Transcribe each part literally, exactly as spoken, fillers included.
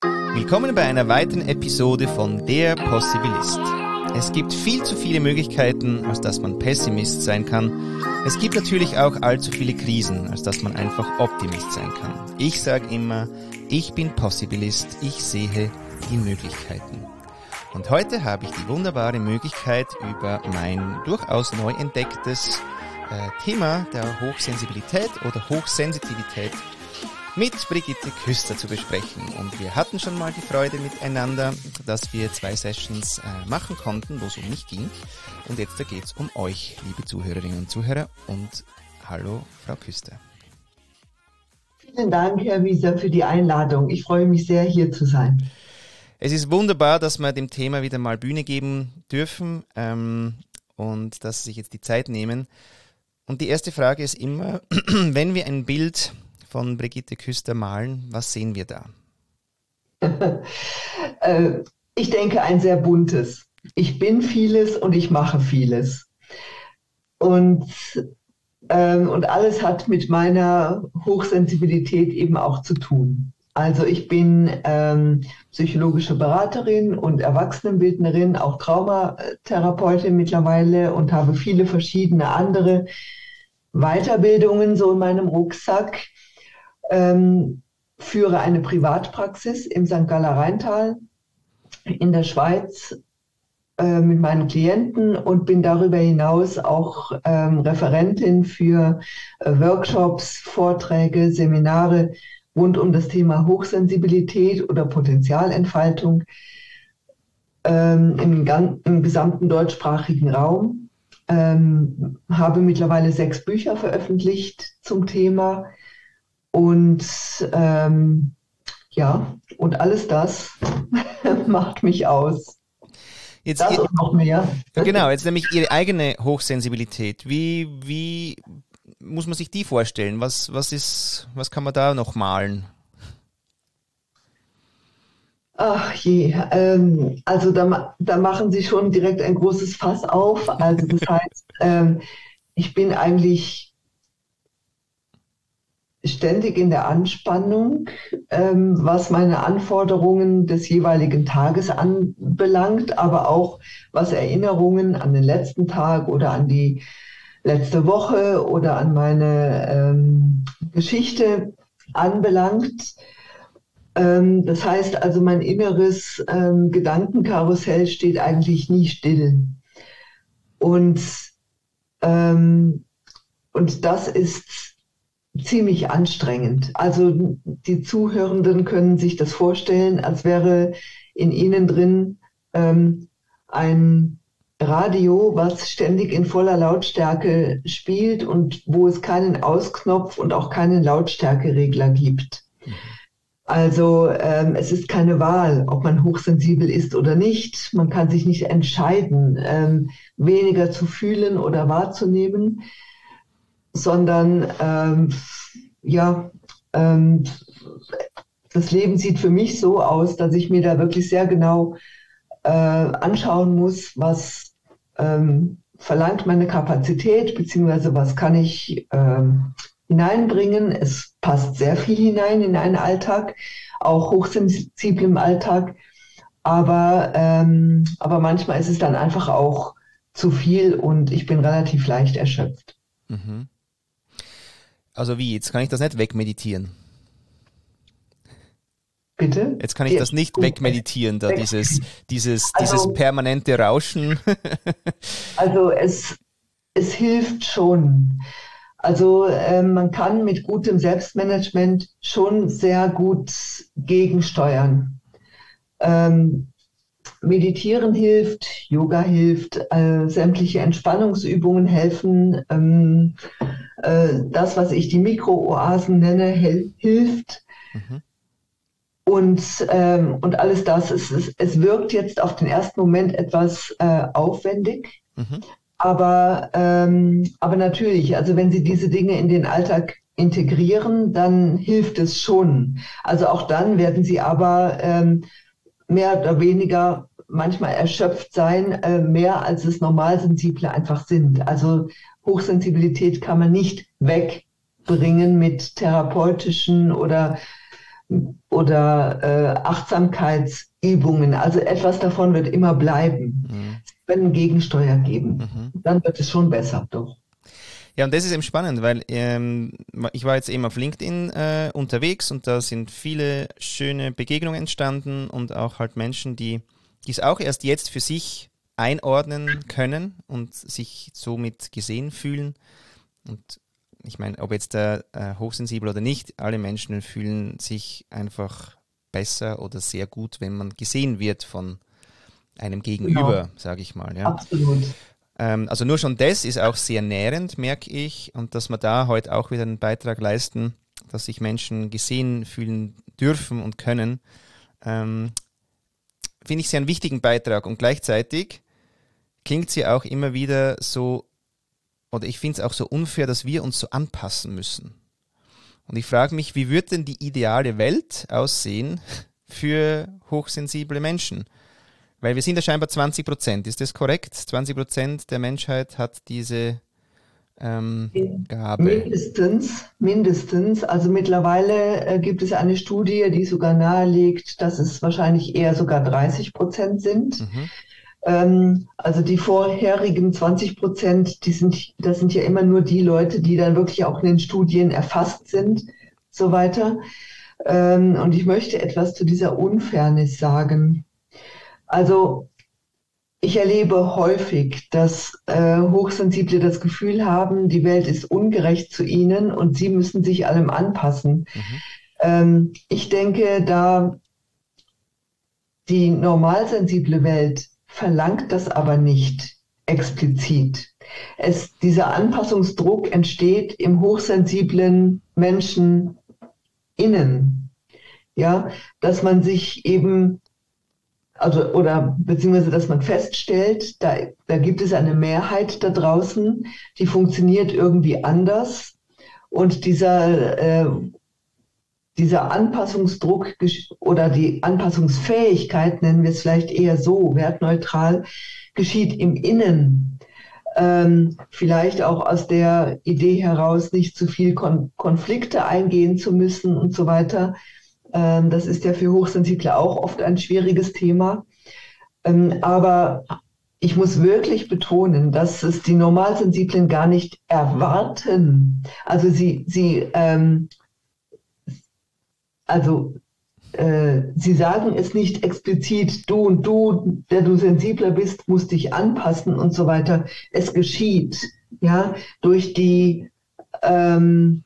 Willkommen bei einer weiteren Episode von Der Possibilist. Es gibt viel zu viele Möglichkeiten, als dass man Pessimist sein kann. Es gibt natürlich auch allzu viele Krisen, als dass man einfach Optimist sein kann. Ich sage immer, ich bin Possibilist, ich sehe die Möglichkeiten. Und heute habe ich die wunderbare Möglichkeit, über mein durchaus neu entdecktes äh, Thema der Hochsensibilität oder Hochsensitivität mit Brigitte Küster zu besprechen. Und wir hatten schon mal die Freude miteinander, dass wir zwei Sessions äh, machen konnten, wo es um mich ging. Und jetzt da geht es um euch, liebe Zuhörerinnen und Zuhörer. Und hallo, Frau Küster. Vielen Dank, Herr Wieser, für die Einladung. Ich freue mich sehr, hier zu sein. Es ist wunderbar, dass wir dem Thema wieder mal Bühne geben dürfen ähm, und dass Sie sich jetzt die Zeit nehmen. Und die erste Frage ist immer, wenn wir ein Bild von Brigitte Küster malen, was sehen wir da? Ich denke, ein sehr buntes. Ich bin vieles und ich mache vieles. Und, ähm, und alles hat mit meiner Hochsensibilität eben auch zu tun. Also ich bin ähm, psychologische Beraterin und Erwachsenenbildnerin, auch Traumatherapeutin mittlerweile und habe viele verschiedene andere Weiterbildungen so in meinem Rucksack. Ähm, führe eine Privatpraxis im Sankt Galler Rheintal in der Schweiz äh, mit meinen Klienten und bin darüber hinaus auch ähm, Referentin für äh, Workshops, Vorträge, Seminare rund um das Thema Hochsensibilität oder Potenzialentfaltung ähm, im, im gesamten deutschsprachigen Raum. Ähm, habe mittlerweile sechs Bücher veröffentlicht zum Thema. Und ähm, ja, und alles das macht mich aus. Jetzt das ihr, und noch mehr. Genau, jetzt nämlich Ihre eigene Hochsensibilität. Wie, wie muss man sich die vorstellen? Was, was ist, was kann man da noch malen? Ach je, ähm, also da, da machen Sie schon direkt ein großes Fass auf. Also das heißt, ähm, ich bin eigentlich ständig in der Anspannung, ähm, was meine Anforderungen des jeweiligen Tages anbelangt, aber auch was Erinnerungen an den letzten Tag oder an die letzte Woche oder an meine ähm, Geschichte anbelangt. Ähm, das heißt also, mein inneres ähm, Gedankenkarussell steht eigentlich nie still. Und, ähm, und das ist ziemlich anstrengend. Also die Zuhörenden können sich das vorstellen, als wäre in ihnen drin ähm, ein Radio, was ständig in voller Lautstärke spielt und wo es keinen Ausknopf und auch keinen Lautstärkeregler gibt. Mhm. Also ähm, es ist keine Wahl, ob man hochsensibel ist oder nicht. Man kann sich nicht entscheiden, ähm, weniger zu fühlen oder wahrzunehmen, sondern ähm, ja, ähm, das Leben sieht für mich so aus, dass ich mir da wirklich sehr genau äh, anschauen muss, was ähm, verlangt meine Kapazität, beziehungsweise was kann ich ähm, hineinbringen. Es passt sehr viel hinein in einen Alltag, auch hochsensibel im Alltag, aber, ähm, aber manchmal ist es dann einfach auch zu viel und ich bin relativ leicht erschöpft. Mhm. Also wie, jetzt kann ich das nicht wegmeditieren. Bitte? Jetzt kann ich das nicht wegmeditieren, da dieses, dieses, also, dieses permanente Rauschen. Also es, es hilft schon. Also äh, man kann mit gutem Selbstmanagement schon sehr gut gegensteuern. Ähm, Meditieren hilft, Yoga hilft, äh, sämtliche Entspannungsübungen helfen. Ähm, äh, das, was ich die Mikrooasen nenne, hel- hilft. Mhm. Und, ähm, und alles das, es, es, es wirkt jetzt auf den ersten Moment etwas äh, aufwendig. Mhm. Aber, ähm, aber natürlich, also wenn Sie diese Dinge in den Alltag integrieren, dann hilft es schon. Also auch dann werden Sie aber ähm, mehr oder weniger manchmal erschöpft sein, äh, mehr als es Normalsensible einfach sind. Also Hochsensibilität kann man nicht wegbringen mit therapeutischen oder oder äh, Achtsamkeitsübungen. Also etwas davon wird immer bleiben. Mhm. Es wird einen Gegensteuer geben. Mhm. Dann wird es schon besser, doch. Ja, und das ist eben spannend, weil ähm, ich war jetzt eben auf LinkedIn äh, unterwegs und da sind viele schöne Begegnungen entstanden und auch halt Menschen, die die es auch erst jetzt für sich einordnen können und sich somit gesehen fühlen. Und ich meine, ob jetzt der äh, hochsensibel oder nicht, alle Menschen fühlen sich einfach besser oder sehr gut, wenn man gesehen wird von einem Gegenüber, Genau. sage ich mal. Ja. Absolut. Ähm, also nur schon das ist auch sehr nährend, merke ich. Und dass wir da heute auch wieder einen Beitrag leisten, dass sich Menschen gesehen fühlen dürfen und können, ähm, finde ich sehr einen wichtigen Beitrag. Und gleichzeitig klingt sie auch immer wieder so, oder ich finde es auch so unfair, dass wir uns so anpassen müssen. Und ich frage mich, wie wird denn die ideale Welt aussehen für hochsensible Menschen? Weil wir sind ja scheinbar zwanzig Prozent, ist das korrekt? zwanzig Prozent der Menschheit hat diese ähm, Gabe. Mindestens, mindestens. Also mittlerweile äh, gibt es eine Studie, die sogar nahelegt, dass es wahrscheinlich eher sogar dreißig Prozent sind. Mhm. Ähm, also die vorherigen zwanzig Prozent, die sind, das sind ja immer nur die Leute, die dann wirklich auch in den Studien erfasst sind, so weiter. Ähm, und ich möchte etwas zu dieser Unfairness sagen. Also ich erlebe häufig, dass äh, Hochsensible das Gefühl haben, die Welt ist ungerecht zu ihnen und sie müssen sich allem anpassen. Mhm. Ähm, ich denke, da die normalsensible Welt verlangt das aber nicht explizit. Es, dieser Anpassungsdruck entsteht im hochsensiblen Menschen innen. Ja, dass man sich eben Also, oder beziehungsweise, dass man feststellt, da, da gibt es eine Mehrheit da draußen, die funktioniert irgendwie anders. Und dieser, äh, dieser Anpassungsdruck oder die Anpassungsfähigkeit, nennen wir es vielleicht eher so, wertneutral, geschieht im Innen. Ähm, vielleicht auch aus der Idee heraus, nicht zu viel Kon- Konflikte eingehen zu müssen und so weiter. Das ist ja für Hochsensible auch oft ein schwieriges Thema. Aber ich muss wirklich betonen, dass es die Normalsensiblen gar nicht erwarten. Also sie, sie, ähm, also äh, sie sagen es nicht explizit, du und du, der du sensibler bist, musst dich anpassen und so weiter. Es geschieht, ja, durch die ähm,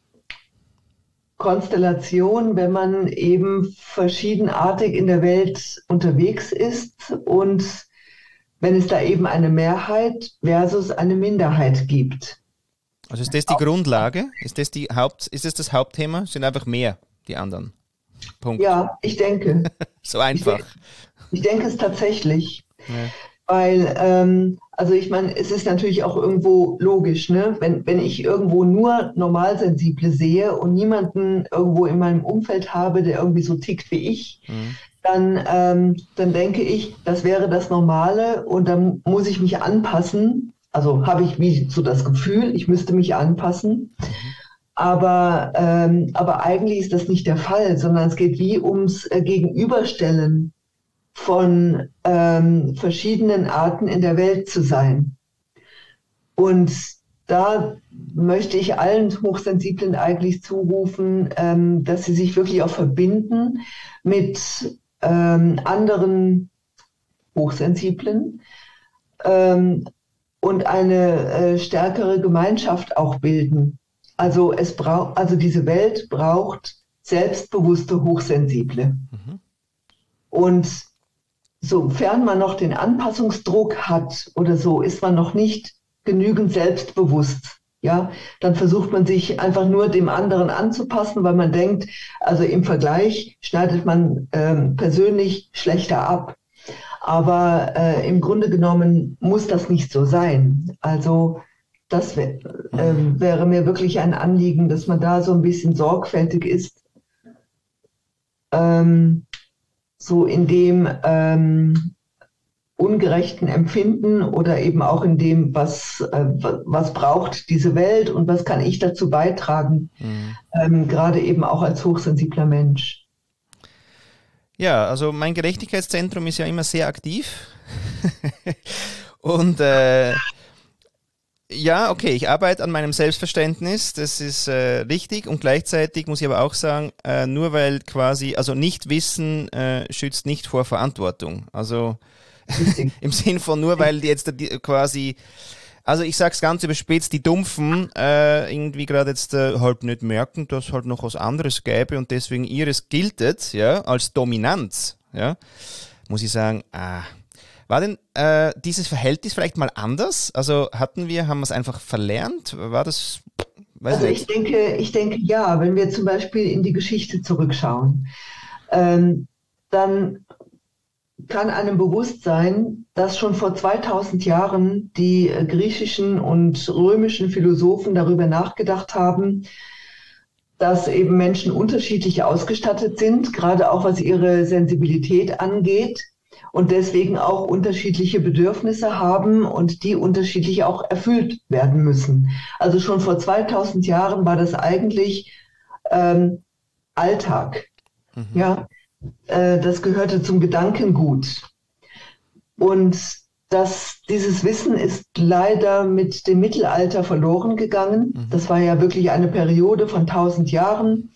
Konstellation, wenn man eben verschiedenartig in der Welt unterwegs ist und wenn es da eben eine Mehrheit versus eine Minderheit gibt. Also ist das die Grundlage? Ist das die Haupt, ist das das Hauptthema? Es sind einfach mehr, die anderen. Punkt. Ja, ich denke. So einfach. Ich, ich denke es tatsächlich. Ja. Weil, ähm, also ich meine, es ist natürlich auch irgendwo logisch, ne? Wenn, wenn ich irgendwo nur Normalsensible sehe und niemanden irgendwo in meinem Umfeld habe, der irgendwie so tickt wie ich, Mhm. dann, ähm, dann denke ich, das wäre das Normale und dann muss ich mich anpassen. Also habe ich wie so das Gefühl, ich müsste mich anpassen. Mhm. Aber, ähm, aber eigentlich ist das nicht der Fall, sondern es geht wie ums äh, Gegenüberstellen von ähm, verschiedenen Arten in der Welt zu sein. Und da möchte ich allen Hochsensiblen eigentlich zurufen, ähm, dass sie sich wirklich auch verbinden mit ähm, anderen Hochsensiblen ähm, und eine äh, stärkere Gemeinschaft auch bilden. Also es braucht, also diese Welt braucht selbstbewusste Hochsensible. Mhm. Und sofern man noch den Anpassungsdruck hat oder so, ist man noch nicht genügend selbstbewusst. Ja, dann versucht man sich einfach nur dem anderen anzupassen, weil man denkt, also im Vergleich schneidet man ähm, persönlich schlechter ab. Aber äh, im Grunde genommen muss das nicht so sein. Also das wär, äh, wäre mir wirklich ein Anliegen, dass man da so ein bisschen sorgfältig ist. Ähm, so in dem ähm, ungerechten Empfinden oder eben auch in dem, was, äh, was braucht diese Welt und was kann ich dazu beitragen, Mhm. ähm, gerade eben auch als hochsensibler Mensch. Ja, also mein Gerechtigkeitszentrum ist ja immer sehr aktiv. Und äh, ja, okay, ich arbeite an meinem Selbstverständnis, das ist äh, richtig. Und gleichzeitig muss ich aber auch sagen, äh, nur weil quasi, also Nichtwissen äh, schützt nicht vor Verantwortung. Also im Sinn von nur weil die jetzt die, quasi, also ich sag's ganz überspitzt, die Dumpfen äh, irgendwie gerade jetzt äh, halt nicht merken, dass halt noch was anderes gäbe und deswegen ihres giltet, ja, als Dominanz, ja, muss ich sagen, ah, war denn äh, dieses Verhältnis vielleicht mal anders? Also hatten wir, haben wir es einfach verlernt? War das, weiß Also nicht. ich denke, ich denke ja, wenn wir zum Beispiel in die Geschichte zurückschauen, ähm, dann kann einem bewusst sein, dass schon vor zweitausend Jahren die äh, griechischen und römischen Philosophen darüber nachgedacht haben, dass eben Menschen unterschiedlich ausgestattet sind, gerade auch was ihre Sensibilität angeht und deswegen auch unterschiedliche Bedürfnisse haben und die unterschiedlich auch erfüllt werden müssen. Also schon vor zweitausend Jahren war das eigentlich ähm, Alltag. Mhm. Ja, äh, das gehörte zum Gedankengut. Und das, dieses Wissen ist leider mit dem Mittelalter verloren gegangen. Mhm. Das war ja wirklich eine Periode von tausend Jahren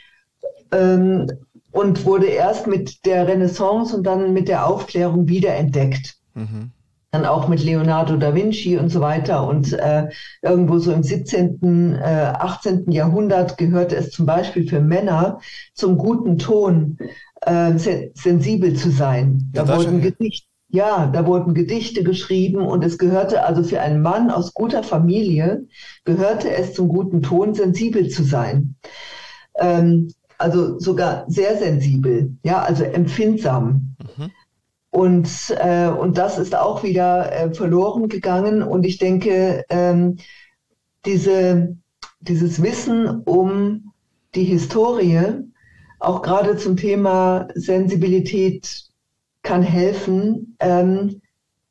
ähm, und wurde erst mit der Renaissance und dann mit der Aufklärung wiederentdeckt. Mhm. Dann auch mit Leonardo da Vinci und so weiter. Und äh, irgendwo so im siebzehnten, äh, achtzehnten Jahrhundert gehörte es zum Beispiel für Männer zum guten Ton, äh, se- sensibel zu sein. Da ja, wurden Gedichte. Ja, da wurden Gedichte geschrieben und es gehörte also für einen Mann aus guter Familie, gehörte es zum guten Ton, sensibel zu sein. Ähm, also sogar sehr sensibel, ja, also empfindsam. Mhm. Und, äh, und das ist auch wieder äh, verloren gegangen und ich denke, ähm, diese, dieses Wissen um die Historie, auch gerade zum Thema Sensibilität, kann helfen, ähm,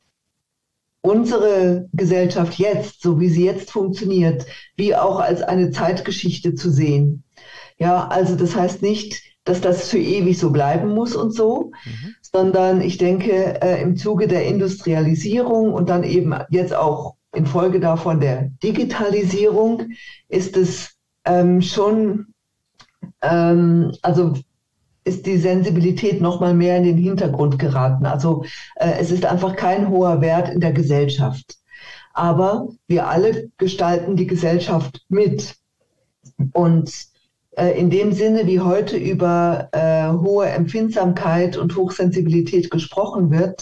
unsere Gesellschaft jetzt, so wie sie jetzt funktioniert, wie auch als eine Zeitgeschichte zu sehen. Ja, also das heißt nicht, dass das für ewig so bleiben muss und so, mhm. sondern ich denke, äh, im Zuge der Industrialisierung und dann eben jetzt auch infolge davon der Digitalisierung ist es ähm, schon, ähm, also ist die Sensibilität noch mal mehr in den Hintergrund geraten. Also äh, es ist einfach kein hoher Wert in der Gesellschaft. Aber wir alle gestalten die Gesellschaft mit. Und äh, in dem Sinne, wie heute über äh, hohe Empfindsamkeit und Hochsensibilität gesprochen wird,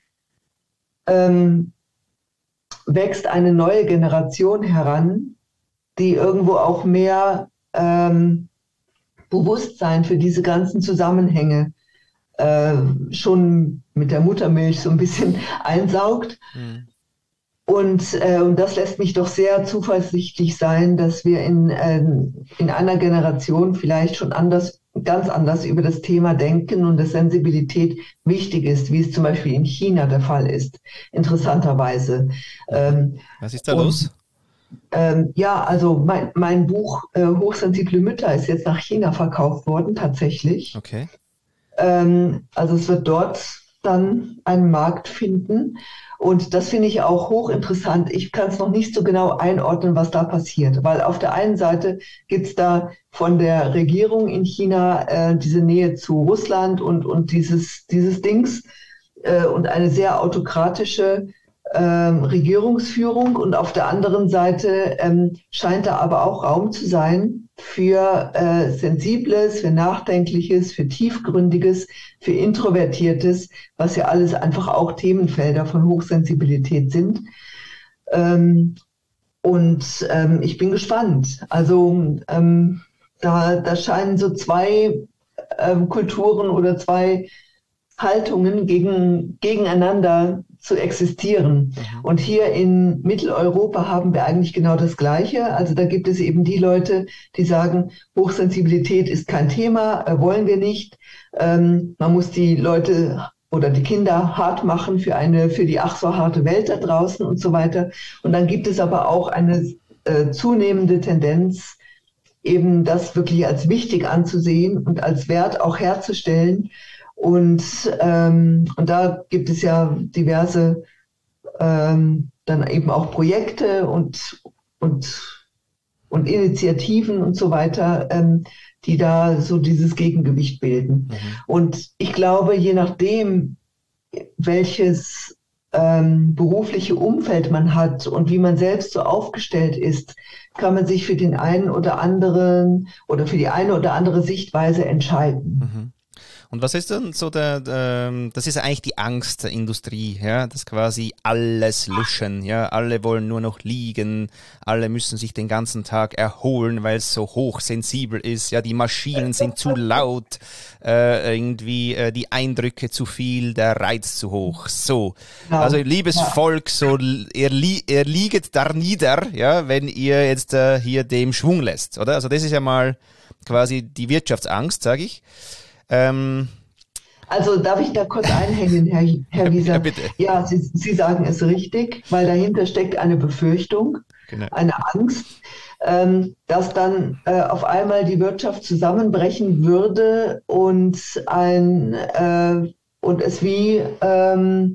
ähm, wächst eine neue Generation heran, die irgendwo auch mehr ähm, Bewusstsein für diese ganzen Zusammenhänge äh, schon mit der Muttermilch so ein bisschen einsaugt. Mhm. Und, äh, und das lässt mich doch sehr zuversichtlich sein, dass wir in, äh, in einer Generation vielleicht schon anders, ganz anders über das Thema denken und dass Sensibilität wichtig ist, wie es zum Beispiel in China der Fall ist, interessanterweise. Ähm, Was ist da und, los? Ähm, ja, also mein, mein Buch äh, Hochsensible Mütter ist jetzt nach China verkauft worden, tatsächlich. Okay. Ähm, also es wird dort dann einen Markt finden. Und das finde ich auch hochinteressant. Ich kann es noch nicht so genau einordnen, was da passiert. Weil auf der einen Seite gibt es da von der Regierung in China äh, diese Nähe zu Russland und, und dieses, dieses Dings äh, und eine sehr autokratische Ähm, Regierungsführung und auf der anderen Seite ähm, scheint da aber auch Raum zu sein für äh, Sensibles, für Nachdenkliches, für Tiefgründiges, für Introvertiertes, was ja alles einfach auch Themenfelder von Hochsensibilität sind. Ähm, und ähm, ich bin gespannt. Also ähm, da, da scheinen so zwei ähm, Kulturen oder zwei Haltungen gegen, gegeneinander zu existieren. Mhm. Und hier in Mitteleuropa haben wir eigentlich genau das Gleiche. Also da gibt es eben die Leute, die sagen, Hochsensibilität ist kein Thema, äh, wollen wir nicht. Ähm, man muss die Leute oder die Kinder hart machen für eine, für die ach so harte Welt da draußen und so weiter. Und dann gibt es aber auch eine äh, zunehmende Tendenz, eben das wirklich als wichtig anzusehen und als Wert auch herzustellen. Und, ähm, und da gibt es ja diverse ähm, dann eben auch Projekte und, und, und Initiativen und so weiter, ähm, die da so dieses Gegengewicht bilden. Mhm. Und ich glaube, je nachdem, welches ähm, berufliche Umfeld man hat und wie man selbst so aufgestellt ist, kann man sich für den einen oder anderen oder für die eine oder andere Sichtweise entscheiden. Mhm. Und was ist dann so der, der, das ist eigentlich die Angst der Industrie, ja, das quasi alles löschen, ja, alle wollen nur noch liegen, alle müssen sich den ganzen Tag erholen, weil es so hochsensibel ist, ja, die Maschinen sind zu laut, äh, irgendwie äh, die Eindrücke zu viel, der Reiz zu hoch, so. Ja. Also liebes Ja. Volk, so, ihr, li ihr lieget da nieder, ja, wenn ihr jetzt äh, hier dem Schwung lässt, oder? Also das ist ja mal quasi die Wirtschaftsangst, sage ich. Ähm, Also darf ich da kurz einhängen, Herr, Herr Wieser? Ja, bitte. Ja, Sie, Sie sagen es richtig, weil dahinter steckt eine Befürchtung, Genau. eine Angst, ähm, dass dann äh, auf einmal die Wirtschaft zusammenbrechen würde und ein äh, und es wie ähm,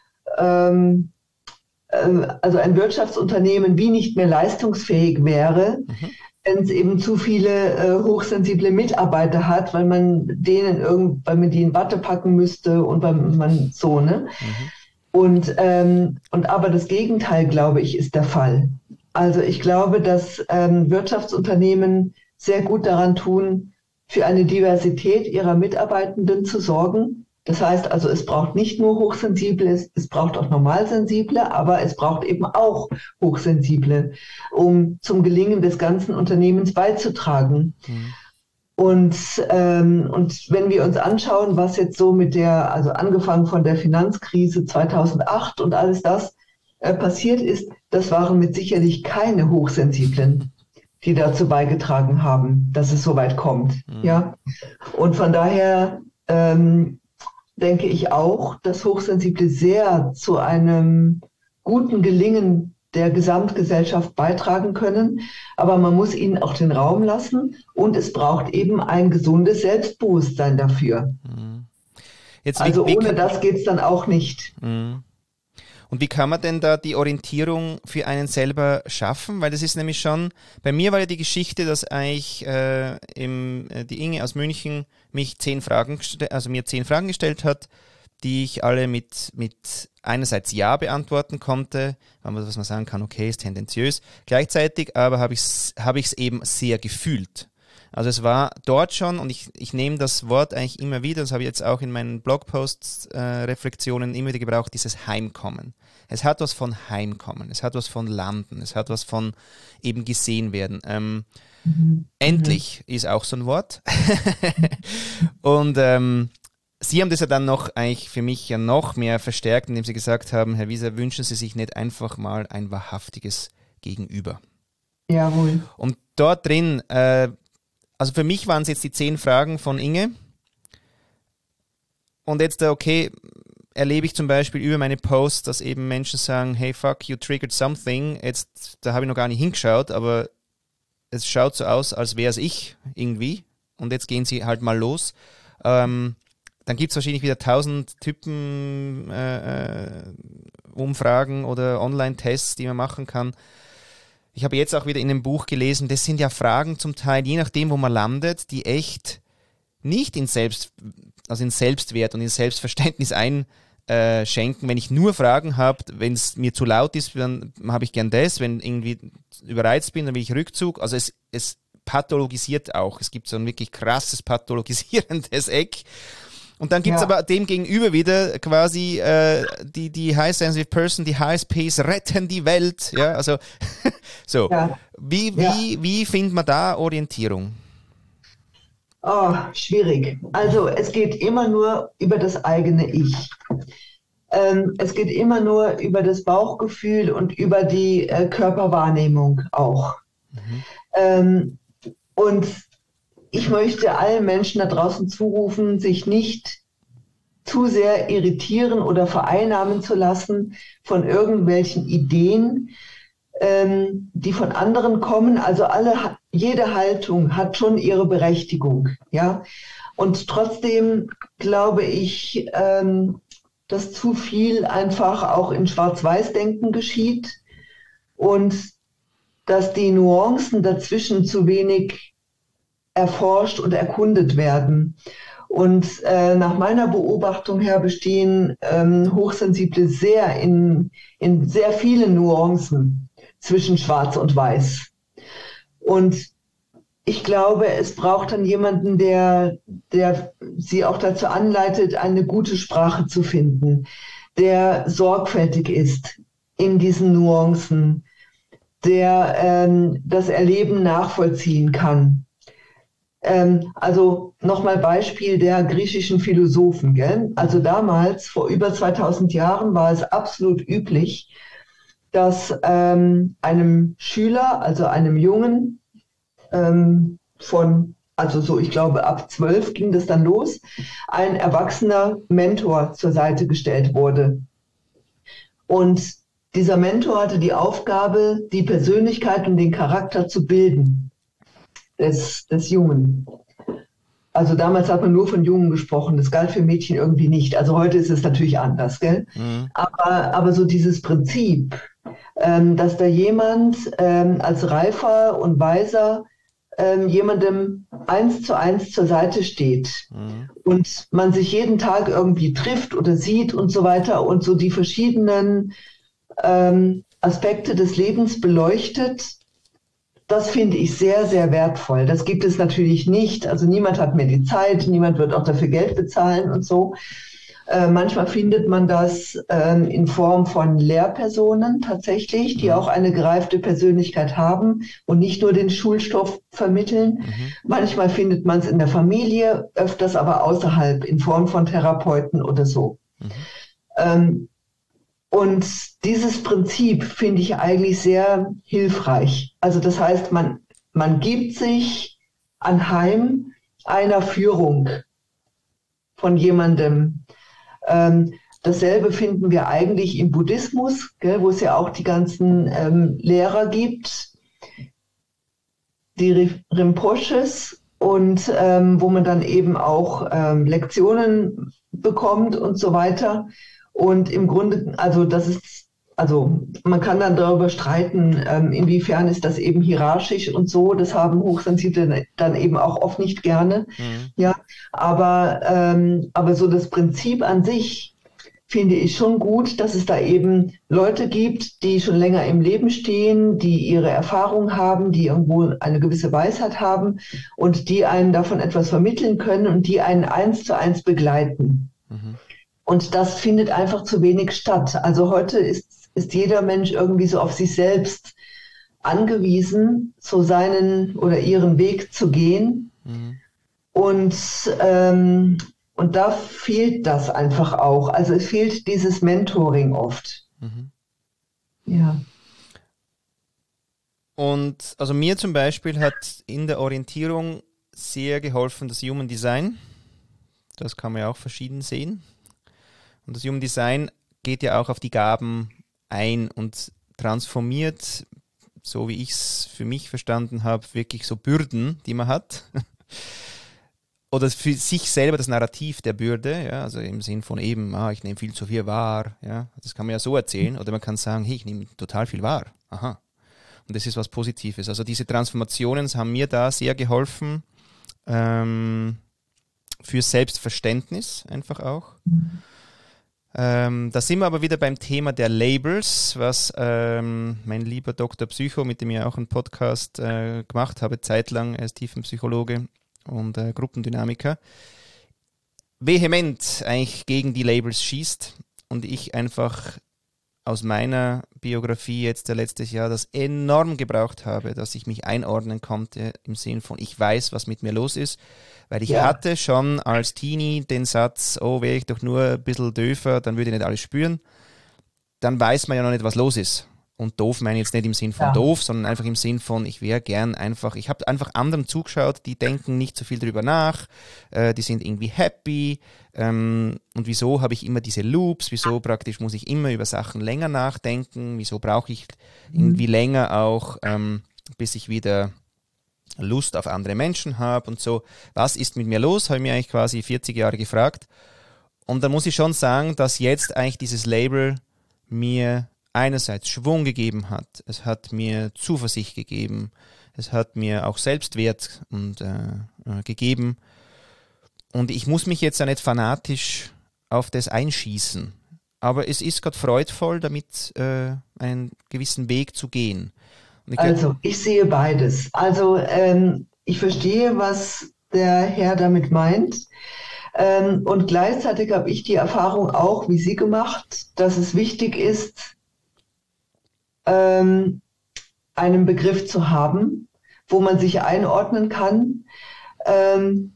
ähm, äh, also ein Wirtschaftsunternehmen wie nicht mehr leistungsfähig wäre, Mhm. wenn es eben zu viele äh, hochsensible Mitarbeiter hat, weil man denen irgend, weil man die in Watte packen müsste und weil man so, ne? Mhm. Und, ähm, und aber das Gegenteil, glaube ich, ist der Fall. Also ich glaube, dass ähm, Wirtschaftsunternehmen sehr gut daran tun, für eine Diversität ihrer Mitarbeitenden zu sorgen. Das heißt also, es braucht nicht nur Hochsensible, es braucht auch Normalsensible, aber es braucht eben auch Hochsensible, um zum Gelingen des ganzen Unternehmens beizutragen. Mhm. Und, ähm, und wenn wir uns anschauen, was jetzt so mit der, also angefangen von der Finanzkrise zweitausendacht und alles das äh, passiert ist, das waren mit sicherlich keine Hochsensiblen, die dazu beigetragen haben, dass es so weit kommt. Mhm. Ja? Und von daher ähm, denke ich auch, dass Hochsensible sehr zu einem guten Gelingen der Gesamtgesellschaft beitragen können. Aber man muss ihnen auch den Raum lassen und es braucht eben ein gesundes Selbstbewusstsein dafür. Mhm. Jetzt, wie, Also wie ohne kann, das geht es dann auch nicht. Mhm. Und wie kann man denn da die Orientierung für einen selber schaffen? Weil das ist nämlich schon, bei mir war ja die Geschichte, dass eigentlich äh, im, äh, die Inge aus München mich zehn Fragen, also mir zehn Fragen gestellt hat, die ich alle mit, mit einerseits Ja beantworten konnte, was man sagen kann, okay, ist tendenziös, gleichzeitig aber habe ich es hab ich's eben sehr gefühlt. Also es war dort schon, und ich, ich nehme das Wort eigentlich immer wieder, das habe ich jetzt auch in meinen Blogposts, äh, Reflexionen immer wieder gebraucht, dieses Heimkommen. Es hat was von Heimkommen, es hat was von Landen, es hat was von eben gesehen werden. Ähm, Mhm. Endlich ist auch so ein Wort. Und ähm, Sie haben das ja dann noch eigentlich für mich ja noch mehr verstärkt, indem Sie gesagt haben, Herr Wieser, wünschen Sie sich nicht einfach mal ein wahrhaftiges Gegenüber. Jawohl. Und dort drin, äh, also für mich waren es jetzt die zehn Fragen von Inge. Und jetzt, okay, erlebe ich zum Beispiel über meine Posts, dass eben Menschen sagen, hey, fuck, you triggered something. Jetzt, da habe ich noch gar nicht hingeschaut, aber es schaut so aus, als wäre es ich irgendwie. Und jetzt gehen sie halt mal los. Ähm, dann gibt es wahrscheinlich wieder tausend Typen äh, äh, Umfragen oder Online-Tests, die man machen kann. Ich habe jetzt auch wieder in dem Buch gelesen, das sind ja Fragen zum Teil, je nachdem, wo man landet, die echt nicht in Selbst, also in Selbstwert und in Selbstverständnis einschenken. Wenn ich nur Fragen habe, wenn es mir zu laut ist, dann habe ich gern das. Wenn irgendwie überreizt bin, dann will ich Rückzug. Also es, es pathologisiert auch. Es gibt so ein wirklich krasses pathologisierendes Eck. Und dann gibt es Ja. aber dem gegenüber wieder quasi äh, die, die High Sensitive Person, die H S Ps retten die Welt. Ja, also so. Ja. Wie, Ja. wie, wie findet man da Orientierung? Oh, schwierig. Also es geht immer nur über das eigene Ich. Ähm, es geht immer nur über das Bauchgefühl und über die äh, Körperwahrnehmung auch. Mhm. Ähm, und ich möchte allen Menschen da draußen zurufen, sich nicht zu sehr irritieren oder vereinnahmen zu lassen von irgendwelchen Ideen, ähm, die von anderen kommen. Also alle, jede Haltung hat schon ihre Berechtigung, ja. Und trotzdem glaube ich, ähm, dass zu viel einfach auch in Schwarz-Weiß-Denken geschieht und dass die Nuancen dazwischen zu wenig erforscht und erkundet werden. Und äh, nach meiner Beobachtung her bestehen ähm, Hochsensible sehr in, in sehr vielen Nuancen zwischen Schwarz und Weiß. Und ich glaube, es braucht dann jemanden, der, der sie auch dazu anleitet, eine gute Sprache zu finden, der sorgfältig ist in diesen Nuancen, der ähm, das Erleben nachvollziehen kann. Ähm, also nochmal Beispiel der griechischen Philosophen. Gell? Also damals, vor über zweitausend Jahren, war es absolut üblich, dass ähm, einem Schüler, also einem Jungen ähm, von, also so ich glaube ab zwölf ging das dann los, ein erwachsener Mentor zur Seite gestellt wurde. Und dieser Mentor hatte die Aufgabe, die Persönlichkeit und den Charakter zu bilden des, des Jungen. Also damals hat man nur von Jungen gesprochen, das galt für Mädchen irgendwie nicht. Also heute ist es natürlich anders, gell? Mhm. Aber, aber so dieses Prinzip, ähm, dass da jemand ähm, als reifer und weiser ähm, jemandem eins zu eins zur Seite steht mhm. und man sich jeden Tag irgendwie trifft oder sieht und so weiter und so die verschiedenen ähm, Aspekte des Lebens beleuchtet, das finde ich sehr, sehr wertvoll. Das gibt es natürlich nicht. Also niemand hat mehr die Zeit, niemand wird auch dafür Geld bezahlen und so. Äh, manchmal findet man das ähm, in Form von Lehrpersonen tatsächlich, die mhm. auch eine gereifte Persönlichkeit haben und nicht nur den Schulstoff vermitteln. Mhm. Manchmal findet man es in der Familie, öfters aber außerhalb in Form von Therapeuten oder so. Mhm. Ähm, Und dieses Prinzip finde ich eigentlich sehr hilfreich. Also das heißt, man, man gibt sich anheim einer Führung von jemandem. Ähm, dasselbe finden wir eigentlich im Buddhismus, gell, wo es ja auch die ganzen ähm, Lehrer gibt, die Rinpoches, und ähm, wo man dann eben auch ähm, Lektionen bekommt und so weiter. Und im Grunde, also das ist, also man kann dann darüber streiten, ähm, inwiefern ist das eben hierarchisch und so. Das haben Hochsensible dann eben auch oft nicht gerne. Mhm. Ja, aber, ähm, aber so das Prinzip an sich finde ich schon gut, dass es da eben Leute gibt, die schon länger im Leben stehen, die ihre Erfahrung haben, die irgendwo eine gewisse Weisheit haben und die einen davon etwas vermitteln können und die einen eins zu eins begleiten. Mhm. Und das findet einfach zu wenig statt. Also heute ist, ist jeder Mensch irgendwie so auf sich selbst angewiesen, so seinen oder ihren Weg zu gehen. Mhm. Und, ähm, und da fehlt das einfach auch. Also es fehlt dieses Mentoring oft. Mhm. Ja. Und also mir zum Beispiel hat in der Orientierung sehr geholfen das Human Design. Das kann man ja auch verschieden sehen. Und das Human Design geht ja auch auf die Gaben ein und transformiert, so wie ich es für mich verstanden habe, wirklich so Bürden, die man hat. Oder für sich selber das Narrativ der Bürde, ja, also im Sinn von eben, ah, ich nehme viel zu viel wahr. Ja, das kann man ja so erzählen. Oder man kann sagen, hey, ich nehme total viel wahr. Aha. Und das ist was Positives. Also diese Transformationen haben mir da sehr geholfen, ähm, für Selbstverständnis einfach auch. Mhm. Ähm, da sind wir aber wieder beim Thema der Labels, was ähm, mein lieber Doktor Psycho, mit dem ich auch einen Podcast äh, gemacht habe, zeitlang, er ist Tiefenpsychologe und äh, Gruppendynamiker, vehement eigentlich gegen die Labels schießt und ich einfach aus meiner Biografie jetzt der letztes Jahr das enorm gebraucht habe, dass ich mich einordnen konnte im Sinn von, ich weiß, was mit mir los ist, weil ich ja. hatte schon als Teenie den Satz, oh, wäre ich doch nur ein bisschen döfer, dann würde ich nicht alles spüren. Dann weiß man ja noch nicht, was los ist. Und doof meine ich jetzt nicht im Sinn von ja. doof, sondern einfach im Sinn von, ich wäre gern einfach, ich habe einfach anderen zugeschaut, die denken nicht so viel drüber nach, äh, die sind irgendwie happy. Ähm, und wieso habe ich immer diese Loops, wieso praktisch muss ich immer über Sachen länger nachdenken, wieso brauche ich irgendwie länger auch, ähm, bis ich wieder Lust auf andere Menschen habe und so. Was ist mit mir los? Habe ich mir eigentlich quasi vierzig Jahre gefragt. Und da muss ich schon sagen, dass jetzt eigentlich dieses Label mir einerseits Schwung gegeben hat. Es hat mir Zuversicht gegeben. Es hat mir auch Selbstwert und, äh, gegeben. Und ich muss mich jetzt ja nicht fanatisch auf das einschießen. Aber es ist gerade freudvoll, damit äh, einen gewissen Weg zu gehen. Und ich Also, ich sehe beides. Also, ähm, ich verstehe, was der Herr damit meint. Ähm, und gleichzeitig habe ich die Erfahrung auch, wie Sie gemacht, dass es wichtig ist, ähm, einen Begriff zu haben, wo man sich einordnen kann. Ähm,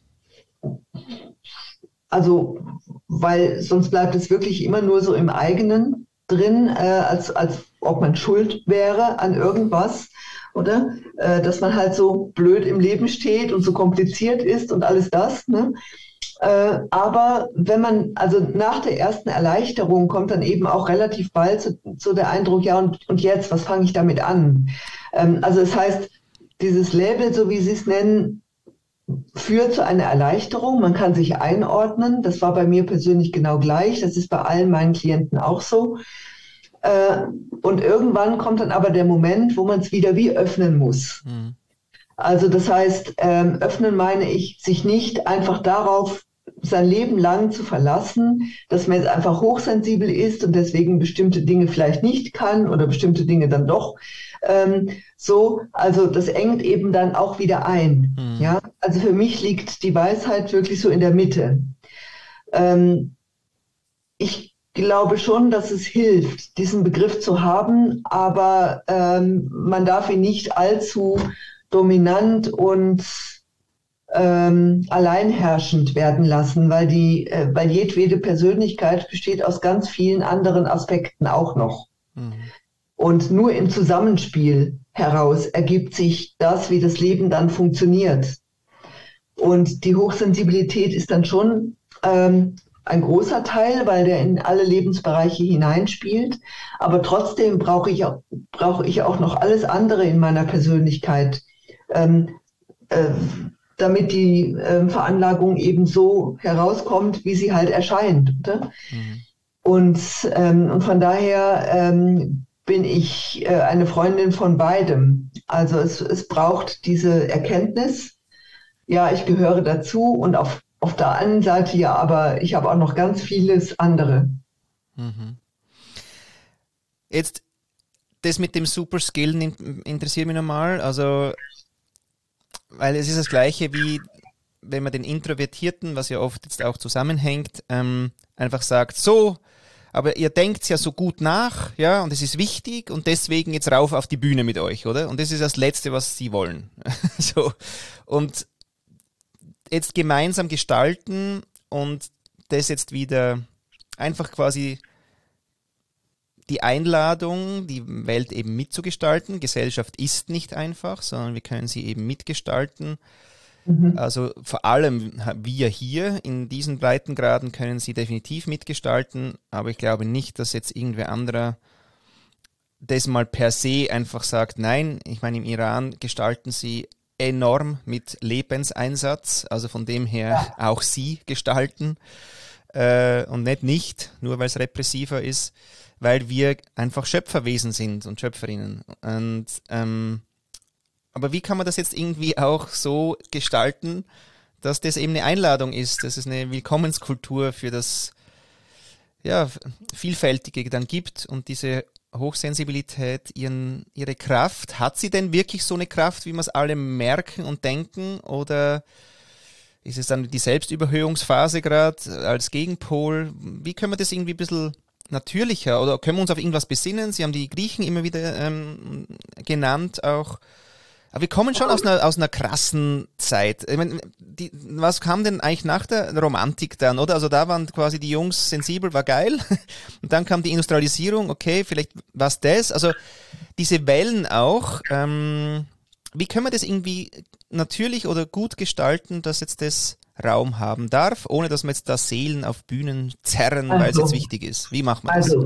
also, weil sonst bleibt es wirklich immer nur so im eigenen drin, äh, als, als ob man schuld wäre an irgendwas, oder? Äh, dass man halt so blöd im Leben steht und so kompliziert ist und alles das, ne? Äh, aber wenn man, also nach der ersten Erleichterung kommt dann eben auch relativ bald zu, zu der Eindruck, ja und, und jetzt, was fange ich damit an? Ähm, also es heißt, dieses Label, so wie Sie es nennen, führt zu einer Erleichterung, man kann sich einordnen, das war bei mir persönlich genau gleich, das ist bei allen meinen Klienten auch so. Äh, und irgendwann kommt dann aber der Moment, wo man es wieder wie öffnen muss. Mhm. Also das heißt, ähm, öffnen meine ich, sich nicht einfach darauf sein Leben lang zu verlassen, dass man jetzt einfach hochsensibel ist und deswegen bestimmte Dinge vielleicht nicht kann oder bestimmte Dinge dann doch. Ähm, so, also das engt eben dann auch wieder ein. Mhm. Ja, also für mich liegt die Weisheit wirklich so in der Mitte. Ähm, ich glaube schon, dass es hilft, diesen Begriff zu haben, aber ähm, man darf ihn nicht allzu dominant und ähm, alleinherrschend werden lassen, weil die, äh, weil jedwede Persönlichkeit besteht aus ganz vielen anderen Aspekten auch noch. Mhm. Und nur im Zusammenspiel heraus ergibt sich das, wie das Leben dann funktioniert. Und die Hochsensibilität ist dann schon ähm, ein großer Teil, weil der in alle Lebensbereiche hineinspielt. Aber trotzdem brauche ich auch, brauche ich auch noch alles andere in meiner Persönlichkeit, ähm, äh, damit die äh, Veranlagung eben so herauskommt, wie sie halt erscheint. Oder? Mhm. Und, ähm, und von daher ähm, bin ich äh, eine Freundin von beidem. Also es, es braucht diese Erkenntnis, ja, ich gehöre dazu und auf, auf der anderen Seite ja, aber ich habe auch noch ganz vieles andere. Mhm. Jetzt, das mit dem Superskillen interessiert mich nochmal, also weil es ist das Gleiche wie wenn man den Introvertierten, was ja oft jetzt auch zusammenhängt, ähm, einfach sagt, so, aber ihr denkt ja so gut nach, ja, und es ist wichtig und deswegen jetzt rauf auf die Bühne mit euch, oder? Und das ist das Letzte, was sie wollen. So. Und jetzt gemeinsam gestalten und das jetzt wieder einfach quasi die Einladung, die Welt eben mitzugestalten. Gesellschaft ist nicht einfach, sondern wir können sie eben mitgestalten. Mhm. Also vor allem wir hier in diesen Breitengraden können sie definitiv mitgestalten, aber ich glaube nicht, dass jetzt irgendwer anderer das mal per se einfach sagt, nein, ich meine im Iran gestalten sie enorm mit Lebenseinsatz, also von dem her ja. Auch sie gestalten äh, und nicht nicht, nur weil es repressiver ist, weil wir einfach Schöpferwesen sind und Schöpferinnen. Und ähm, aber wie kann man das jetzt irgendwie auch so gestalten, dass das eben eine Einladung ist, dass es eine Willkommenskultur für das ja, Vielfältige dann gibt und diese Hochsensibilität, ihren, ihre Kraft, hat sie denn wirklich so eine Kraft, wie wir es alle merken und denken, oder ist es dann die Selbstüberhöhungsphase gerade als Gegenpol? Wie können wir das irgendwie ein bisschen natürlicher, oder können wir uns auf irgendwas besinnen? Sie haben die Griechen immer wieder ähm, genannt auch. Aber wir kommen schon aus einer, aus einer krassen Zeit. Ich meine, die, was kam denn eigentlich nach der Romantik dann, oder? Also da waren quasi die Jungs sensibel, war geil. Und dann kam die Industrialisierung, okay, vielleicht was das. Also diese Wellen auch. Ähm, wie können wir das irgendwie natürlich oder gut gestalten, dass jetzt das Raum haben darf, ohne dass wir jetzt da Seelen auf Bühnen zerren, also, weil es jetzt wichtig ist? Wie macht man das? Also,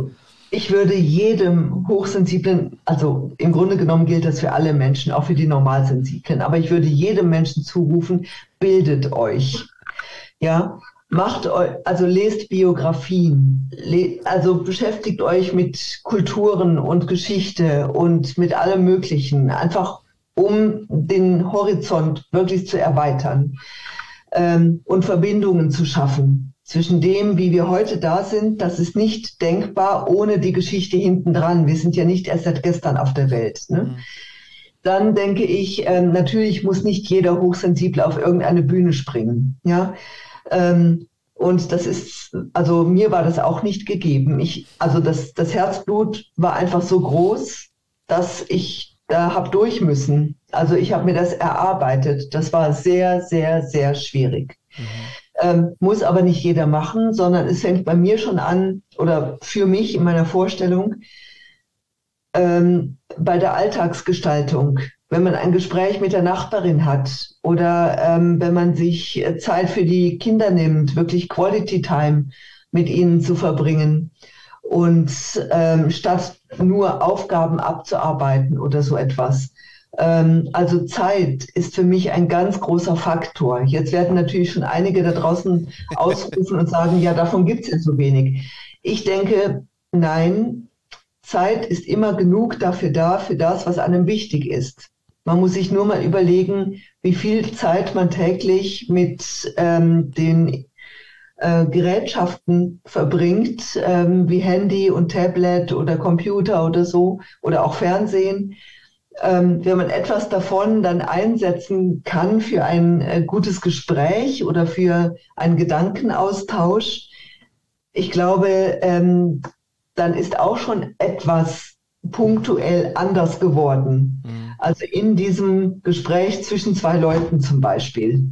Ich würde jedem Hochsensiblen, also im Grunde genommen gilt das für alle Menschen, auch für die Normalsensiblen, aber ich würde jedem Menschen zurufen, bildet euch. Ja, macht euch, also lest Biografien, le, also beschäftigt euch mit Kulturen und Geschichte und mit allem Möglichen, einfach um den Horizont wirklich zu erweitern ähm, und Verbindungen zu schaffen. Zwischen dem, wie wir heute da sind, das ist nicht denkbar ohne die Geschichte hinten dran. Wir sind ja nicht erst seit gestern auf der Welt. Ne? Mhm. Dann denke ich, ähm, natürlich muss nicht jeder Hochsensible auf irgendeine Bühne springen. Ja, ähm, und das ist, also mir war das auch nicht gegeben. Ich, also das, das Herzblut war einfach so groß, dass ich da habe durch müssen. Also ich habe mir das erarbeitet. Das war sehr, sehr, sehr schwierig. Mhm. Ähm, muss aber nicht jeder machen, sondern es fängt bei mir schon an, oder für mich in meiner Vorstellung, ähm, bei der Alltagsgestaltung. Wenn man ein Gespräch mit der Nachbarin hat oder ähm, wenn man sich Zeit für die Kinder nimmt, wirklich Quality Time mit ihnen zu verbringen und ähm, statt nur Aufgaben abzuarbeiten oder so etwas. Ähm, also Zeit ist für mich ein ganz großer Faktor. Jetzt werden natürlich schon einige da draußen ausrufen und sagen, ja, davon gibt es ja so wenig. Ich denke, nein, Zeit ist immer genug dafür da, für das, was einem wichtig ist. Man muss sich nur mal überlegen, wie viel Zeit man täglich mit ähm, den äh, Gerätschaften verbringt, ähm, wie Handy und Tablet oder Computer oder so, oder auch Fernsehen. Ähm, wenn man etwas davon dann einsetzen kann für ein äh, gutes Gespräch oder für einen Gedankenaustausch, ich glaube, ähm, dann ist auch schon etwas punktuell anders geworden. Mhm. Also in diesem Gespräch zwischen zwei Leuten zum Beispiel.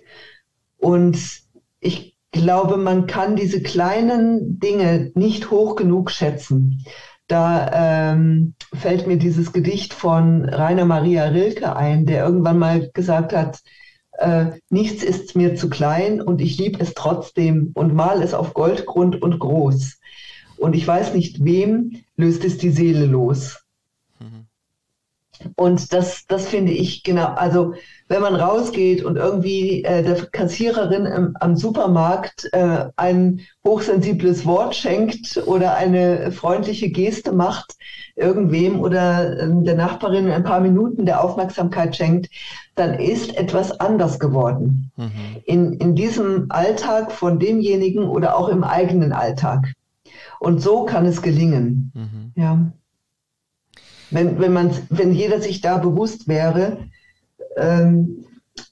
Und ich glaube, man kann diese kleinen Dinge nicht hoch genug schätzen. Da ähm, fällt mir dieses Gedicht von Rainer Maria Rilke ein, der irgendwann mal gesagt hat, äh, nichts ist mir zu klein und ich liebe es trotzdem und mal es auf Goldgrund und groß. Und ich weiß nicht, wem löst es die Seele los. Mhm. Und das, das finde ich genau, also wenn man rausgeht und irgendwie äh, der Kassiererin im, am Supermarkt äh, ein hochsensibles Wort schenkt oder eine freundliche Geste macht irgendwem oder äh, der Nachbarin ein paar Minuten der Aufmerksamkeit schenkt, dann ist etwas anders geworden. Mhm. In, in diesem Alltag von demjenigen oder auch im eigenen Alltag. Und so kann es gelingen. Mhm. Ja. Wenn, wenn, man, wenn jeder sich da bewusst wäre, ähm,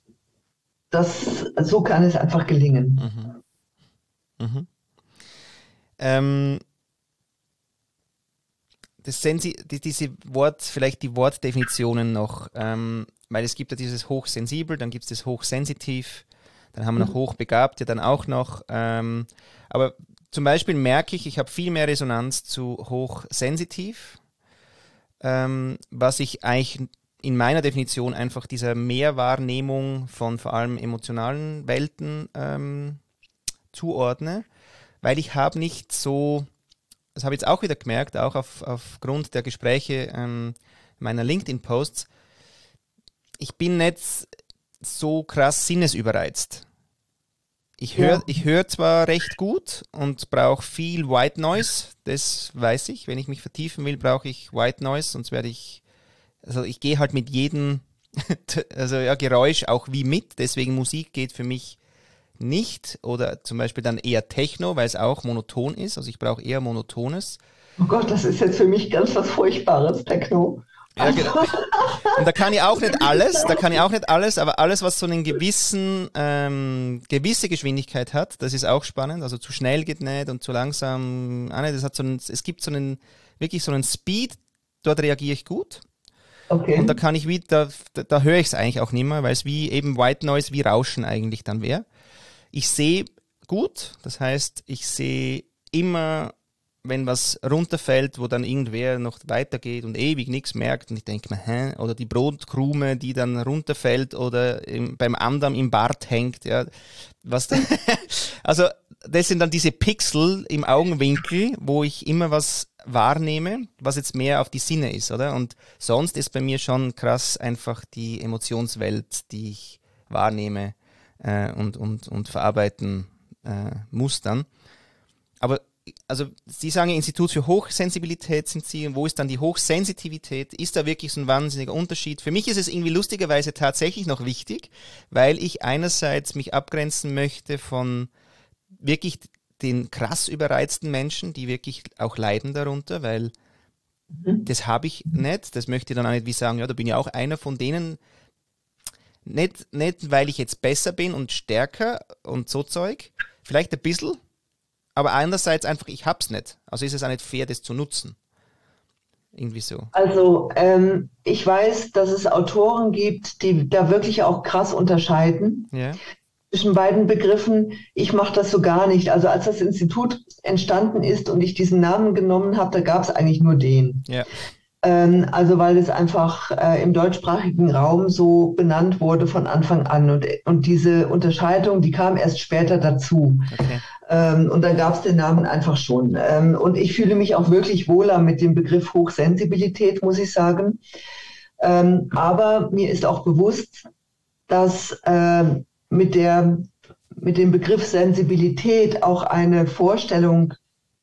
das, so kann es einfach gelingen. Mhm. Mhm. Ähm, das Sensi die, diese Wort, vielleicht die Wortdefinitionen noch, ähm, weil es gibt ja dieses hochsensibel, dann gibt es das hochsensitiv, dann haben wir noch hochbegabt, ja dann auch noch, ähm, aber zum Beispiel merke ich, ich habe viel mehr Resonanz zu hochsensitiv, ähm, was ich eigentlich in meiner Definition einfach dieser Mehrwahrnehmung von vor allem emotionalen Welten ähm, zuordne, weil ich habe nicht so, das habe ich jetzt auch wieder gemerkt, auch auf, aufgrund der Gespräche ähm, meiner LinkedIn-Posts, ich bin nicht so krass sinnesüberreizt. Ich höre ja. ich hör zwar recht gut und brauche viel White Noise, das weiß ich. Wenn ich mich vertiefen will, brauche ich White Noise, sonst werde ich, also ich gehe halt mit jedem, also ja, Geräusch auch wie mit, deswegen Musik geht für mich nicht. Oder zum Beispiel dann eher Techno, weil es auch monoton ist, also ich brauche eher Monotones. Oh Gott, das ist jetzt für mich ganz was Furchtbares, Techno. Ja, genau. Und da kann ich auch nicht alles, da kann ich auch nicht alles, aber alles, was so einen gewissen, ähm, gewisse Geschwindigkeit hat, das ist auch spannend. Also zu schnell geht nicht und zu langsam, ah, nicht, das hat so einen, es gibt so einen, wirklich so einen Speed, dort reagiere ich gut. Okay. Und da kann ich wie, da, da, da höre ich es eigentlich auch nicht mehr, weil es wie eben White Noise, wie Rauschen eigentlich dann wäre. Ich sehe gut, das heißt, ich sehe immer wenn was runterfällt, wo dann irgendwer noch weitergeht und ewig nichts merkt und ich denke mir, hä? Oder die Brotkrume, die dann runterfällt oder im, beim anderen im Bart hängt, ja, was da, also das sind dann diese Pixel im Augenwinkel, wo ich immer was wahrnehme, was jetzt mehr auf die Sinne ist, oder? Und sonst ist bei mir schon krass einfach die Emotionswelt, die ich wahrnehme äh, und, und, und verarbeiten äh, muss dann. Aber also Sie sagen, Institut für Hochsensibilität sind Sie, und wo ist dann die Hochsensitivität? Ist da wirklich so ein wahnsinniger Unterschied? Für mich ist es irgendwie lustigerweise tatsächlich noch wichtig, weil ich einerseits mich abgrenzen möchte von wirklich den krass überreizten Menschen, die wirklich auch leiden darunter, weil mhm. das habe ich nicht, das möchte ich dann auch nicht wie sagen, ja, da bin ich auch einer von denen, nicht, nicht weil ich jetzt besser bin und stärker und so Zeug, vielleicht ein bisschen, aber andererseits einfach, ich hab's nicht. Also ist es auch nicht fair, das zu nutzen. Irgendwie so. Also ähm, ich weiß, dass es Autoren gibt, die da wirklich auch krass unterscheiden ja. zwischen beiden Begriffen. Ich mache das so gar nicht. Also als das Institut entstanden ist und ich diesen Namen genommen habe, da gab es eigentlich nur den. Ja. Ähm, also weil es einfach äh, im deutschsprachigen Raum so benannt wurde von Anfang an. Und, und diese Unterscheidung, die kam erst später dazu. Okay. Ähm, und dann gab es den Namen einfach schon. Ähm, und ich fühle mich auch wirklich wohler mit dem Begriff Hochsensibilität, muss ich sagen. Ähm, aber mir ist auch bewusst, dass äh, mit, der, mit dem Begriff Sensibilität auch eine Vorstellung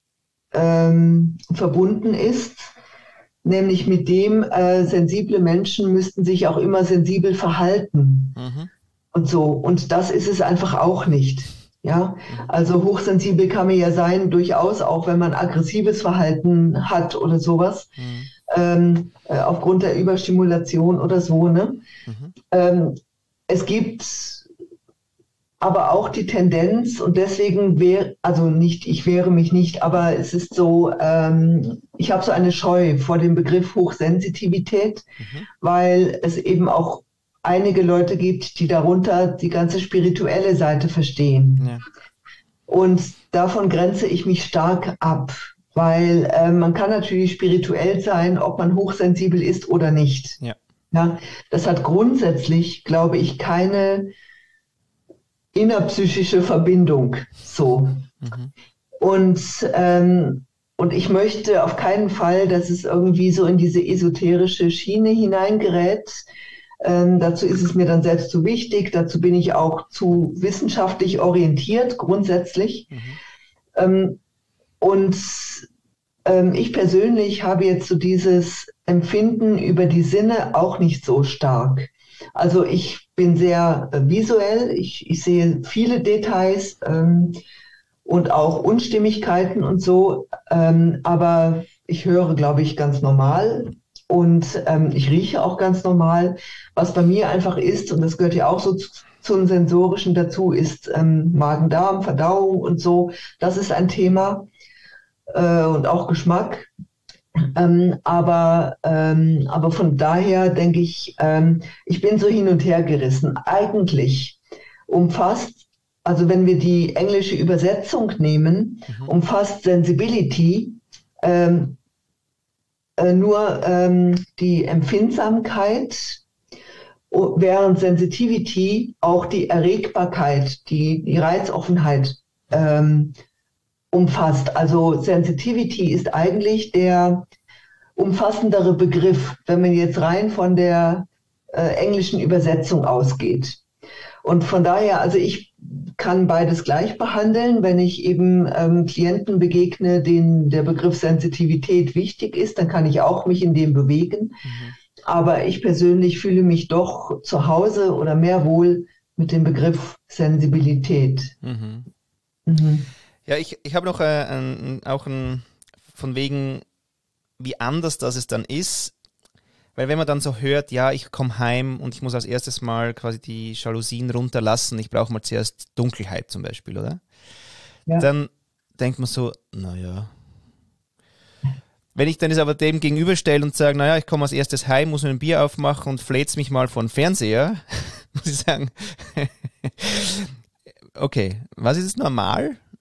ähm, verbunden ist, nämlich mit dem, äh, sensible Menschen müssten sich auch immer sensibel verhalten. Mhm. Und so. Und das ist es einfach auch nicht. Ja, also hochsensibel kann man ja sein, durchaus auch, wenn man aggressives Verhalten hat oder sowas, mhm. ähm, äh, aufgrund der Überstimulation oder so. Ne? Mhm. Ähm, es gibt aber auch die Tendenz, und deswegen wäre, also nicht, ich wehre mich nicht, aber es ist so, ähm, ich habe so eine Scheu vor dem Begriff Hochsensitivität, mhm. weil es eben auch einige Leute gibt, die darunter die ganze spirituelle Seite verstehen. Ja. Und davon grenze ich mich stark ab, weil äh, man kann natürlich spirituell sein, ob man hochsensibel ist oder nicht. Ja. Ja, das hat grundsätzlich, glaube ich, keine innerpsychische Verbindung. So. Mhm. Und, ähm, und ich möchte auf keinen Fall, dass es irgendwie so in diese esoterische Schiene hineingerät. Ähm, dazu ist es mir dann selbst zu wichtig, dazu bin ich auch zu wissenschaftlich orientiert, grundsätzlich. Mhm. Ähm, und ähm, ich persönlich habe jetzt so dieses Empfinden über die Sinne auch nicht so stark. Also ich bin sehr äh, visuell, ich, ich sehe viele Details ähm, und auch Unstimmigkeiten und so, ähm, aber ich höre, glaube ich, ganz normal. Und ähm, ich rieche auch ganz normal. Was bei mir einfach ist, und das gehört ja auch so zu, zum Sensorischen dazu, ist ähm, Magen-Darm, Verdauung und so. Das ist ein Thema äh, und auch Geschmack. Ähm, aber, ähm, aber von daher denke ich, ähm, ich bin so hin und her gerissen. Eigentlich umfasst, also wenn wir die englische Übersetzung nehmen, mhm. umfasst Sensibility ähm, nur ähm, die Empfindsamkeit, während Sensitivity auch die Erregbarkeit, die, die Reizoffenheit ähm, umfasst. Also Sensitivity ist eigentlich der umfassendere Begriff, wenn man jetzt rein von der äh, englischen Übersetzung ausgeht. Und von daher, also ich kann beides gleich behandeln. Wenn ich eben ähm, Klienten begegne, denen der Begriff Sensitivität wichtig ist, dann kann ich auch mich in dem bewegen. Mhm. Aber ich persönlich fühle mich doch zu Hause oder mehr wohl mit dem Begriff Sensibilität. Mhm. Mhm. Ja, ich, ich habe noch äh, ein, auch ein, von wegen, wie anders das es dann ist. Weil wenn man dann so hört, ja, ich komme heim und ich muss als erstes mal quasi die Jalousien runterlassen, ich brauche mal zuerst Dunkelheit zum Beispiel, oder? Ja. Dann denkt man so, naja. Wenn ich dann es aber dem gegenüberstelle und sage, naja, ich komme als erstes heim, muss mir ein Bier aufmachen und flät's mich mal vor den Fernseher, muss ich sagen, okay, was ist normal?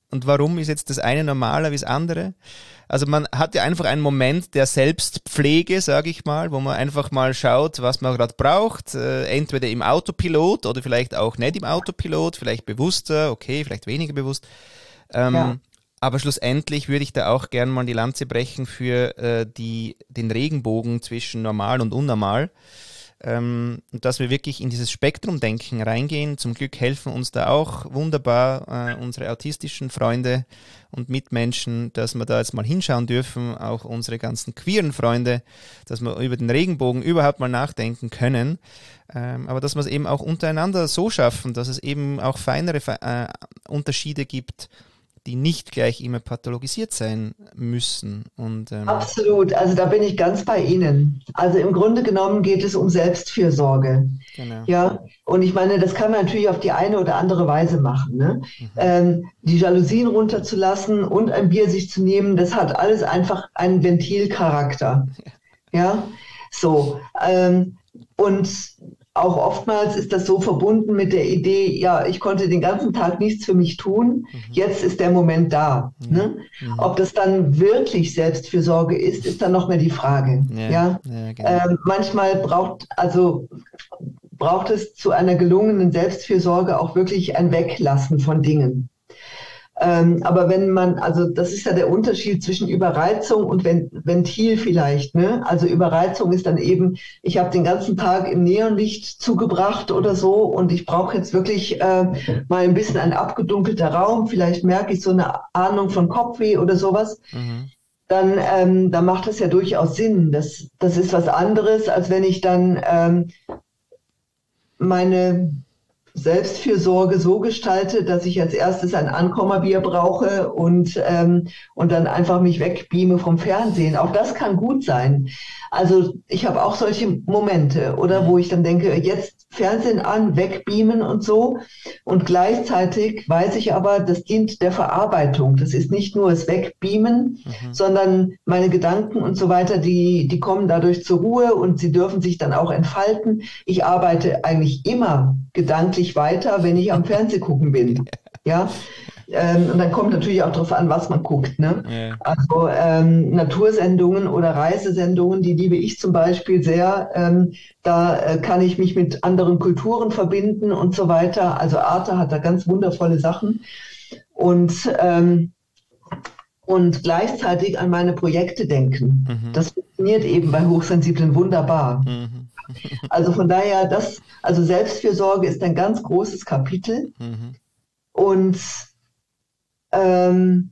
und warum ist jetzt das eine normaler wie das andere? Also man hat ja einfach einen Moment der Selbstpflege, sage ich mal, wo man einfach mal schaut, was man gerade braucht, äh, entweder im Autopilot oder vielleicht auch nicht im Autopilot, vielleicht bewusster, okay, vielleicht weniger bewusst. Ähm, ja. Aber schlussendlich würde ich da auch gern mal die Lanze brechen für äh, die, den Regenbogen zwischen normal und unnormal. Ähm, und dass wir wirklich in dieses Spektrumdenken reingehen. Zum Glück helfen uns da auch wunderbar äh, unsere autistischen Freunde und Mitmenschen, dass wir da jetzt mal hinschauen dürfen, auch unsere ganzen queeren Freunde, dass wir über den Regenbogen überhaupt mal nachdenken können, ähm, aber dass wir es eben auch untereinander so schaffen, dass es eben auch feinere äh, Unterschiede gibt, die nicht gleich immer pathologisiert sein müssen. Und, ähm Absolut, also da bin ich ganz bei Ihnen. Also im Grunde genommen geht es um Selbstfürsorge. Genau. Ja, und ich meine, das kann man natürlich auf die eine oder andere Weise machen. Ne? Mhm. Ähm, die Jalousien runterzulassen und ein Bier sich zu nehmen, das hat alles einfach einen Ventilcharakter. Ja, ja? So. Ähm, und auch oftmals ist das so verbunden mit der Idee, ja, ich konnte den ganzen Tag nichts für mich tun, mhm. jetzt ist der Moment da. Mhm. Ne? Mhm. Ob das dann wirklich Selbstfürsorge ist, ist dann noch mehr die Frage. Ja, ja? Ja, genau. ähm, manchmal braucht, also, braucht es zu einer gelungenen Selbstfürsorge auch wirklich ein Weglassen von Dingen. Ähm, aber wenn man, also das ist ja der Unterschied zwischen Überreizung und Ventil vielleicht, ne? Also Überreizung ist dann eben, ich habe den ganzen Tag im Neonlicht zugebracht oder so und ich brauche jetzt wirklich äh, mal ein bisschen ein abgedunkelter Raum, vielleicht merke ich so eine Ahnung von Kopfweh oder sowas. Mhm. Dann, ähm, dann macht das ja durchaus Sinn. Das, das ist was anderes, als wenn ich dann ähm, meine Selbstfürsorge so gestalte, dass ich als erstes ein Ankommerbier brauche und, ähm, und dann einfach mich wegbeame vom Fernsehen. Auch das kann gut sein. Also ich habe auch solche Momente, oder wo ich dann denke, jetzt Fernsehen an, wegbeamen und so. Und gleichzeitig weiß ich aber, das dient der Verarbeitung. Das ist nicht nur das Wegbeamen, mhm. sondern meine Gedanken und so weiter, die, die kommen dadurch zur Ruhe und sie dürfen sich dann auch entfalten. Ich arbeite eigentlich immer gedanklich weiter, wenn ich am Fernsehen gucken bin. Ja. Ähm, und dann kommt natürlich auch darauf an, was man guckt. Ne? Ja. Also ähm, Natursendungen oder Reisesendungen, die liebe ich zum Beispiel sehr. Ähm, da äh, kann ich mich mit anderen Kulturen verbinden und so weiter. Also Arte hat da ganz wundervolle Sachen. Und, ähm, und gleichzeitig an meine Projekte denken. Mhm. Das funktioniert eben bei Hochsensiblen wunderbar. Mhm. Also von daher, das, also Selbstfürsorge ist ein ganz großes Kapitel. Mhm. Und Ähm,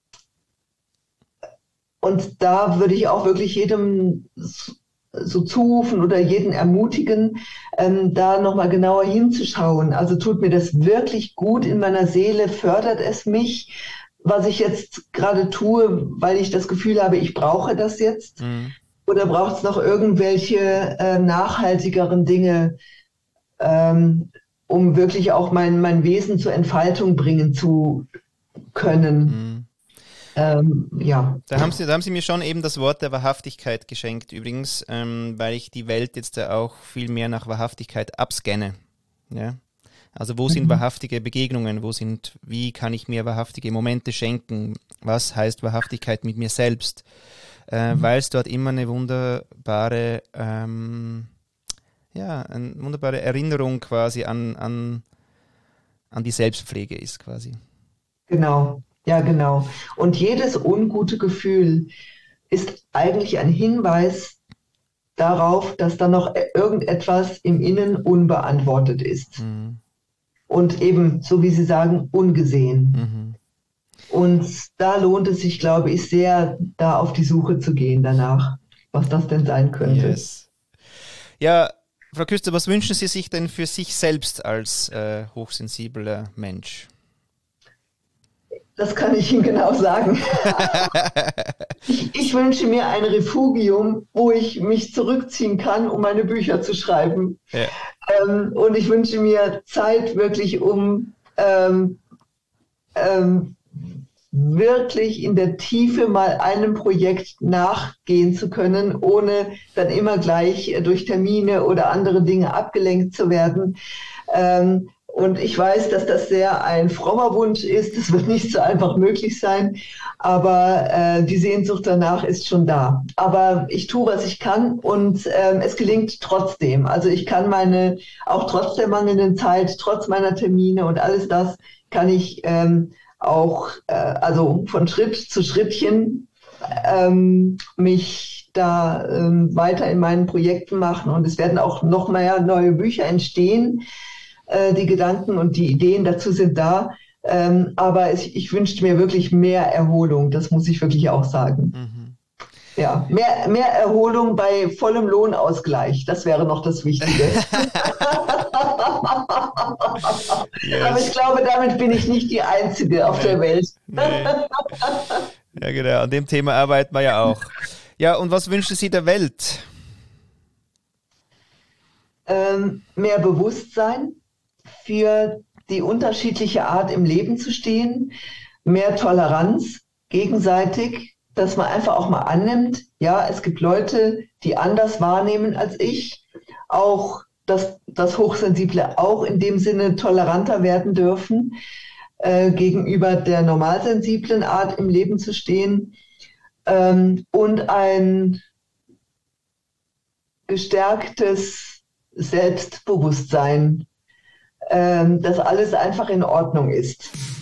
und da würde ich auch wirklich jedem so zurufen oder jeden ermutigen, ähm, da nochmal genauer hinzuschauen. Also tut mir das wirklich gut in meiner Seele, fördert es mich, was ich jetzt gerade tue, weil ich das Gefühl habe, ich brauche das jetzt? Mhm. Oder braucht es noch irgendwelche äh, nachhaltigeren Dinge, ähm, um wirklich auch mein, mein Wesen zur Entfaltung bringen zu können. Mhm. Ähm, ja. Da haben, Sie, da haben Sie mir schon eben das Wort der Wahrhaftigkeit geschenkt, übrigens, ähm, weil ich die Welt jetzt ja auch viel mehr nach Wahrhaftigkeit abscanne. Ja? Also wo mhm. sind wahrhaftige Begegnungen, wo sind, wie kann ich mir wahrhaftige Momente schenken, was heißt Wahrhaftigkeit mit mir selbst, äh, mhm. weil es dort immer eine wunderbare, ähm, ja, eine wunderbare Erinnerung quasi an, an, an die Selbstpflege ist quasi. Genau, ja genau. Und jedes ungute Gefühl ist eigentlich ein Hinweis darauf, dass da noch irgendetwas im Innen unbeantwortet ist. Mhm. Und eben, so wie Sie sagen, ungesehen. Mhm. Und da lohnt es sich, glaube ich, sehr, da auf die Suche zu gehen danach, was das denn sein könnte. Yes. Ja, Frau Küster, was wünschen Sie sich denn für sich selbst als äh, hochsensibler Mensch? Das kann ich Ihnen genau sagen. ich, ich wünsche mir ein Refugium, wo ich mich zurückziehen kann, um meine Bücher zu schreiben. Ja. Ähm, und ich wünsche mir Zeit wirklich, um ähm, ähm, wirklich in der Tiefe mal einem Projekt nachgehen zu können, ohne dann immer gleich durch Termine oder andere Dinge abgelenkt zu werden. Ähm, Und ich weiß, dass das sehr ein frommer Wunsch ist. Das wird nicht so einfach möglich sein. Aber äh, die Sehnsucht danach ist schon da. Aber ich tue, was ich kann und ähm, es gelingt trotzdem. Also ich kann meine, auch trotz der mangelnden Zeit, trotz meiner Termine und alles das, kann ich ähm, auch, äh, also von Schritt zu Schrittchen ähm, mich da ähm, weiter in meinen Projekten machen. Und es werden auch noch mehr neue Bücher entstehen. Äh, die Gedanken und die Ideen dazu sind da. Ähm, aber es, ich wünschte mir wirklich mehr Erholung. Das muss ich wirklich auch sagen. Mhm. Ja, mehr, mehr Erholung bei vollem Lohnausgleich. Das wäre noch das Wichtige. Yes. Aber ich glaube, damit bin ich nicht die Einzige auf Nee. der Welt. Nee. Ja, genau. An dem Thema arbeiten wir ja auch. Ja, und was wünschen Sie der Welt? Ähm, mehr Bewusstsein für die unterschiedliche Art im Leben zu stehen, mehr Toleranz gegenseitig, dass man einfach auch mal annimmt, ja, es gibt Leute, die anders wahrnehmen als ich, auch dass das Hochsensible auch in dem Sinne toleranter werden dürfen, äh, gegenüber der normalsensiblen Art im Leben zu stehen, ähm, und ein gestärktes Selbstbewusstsein, ähm, dass alles einfach in Ordnung ist.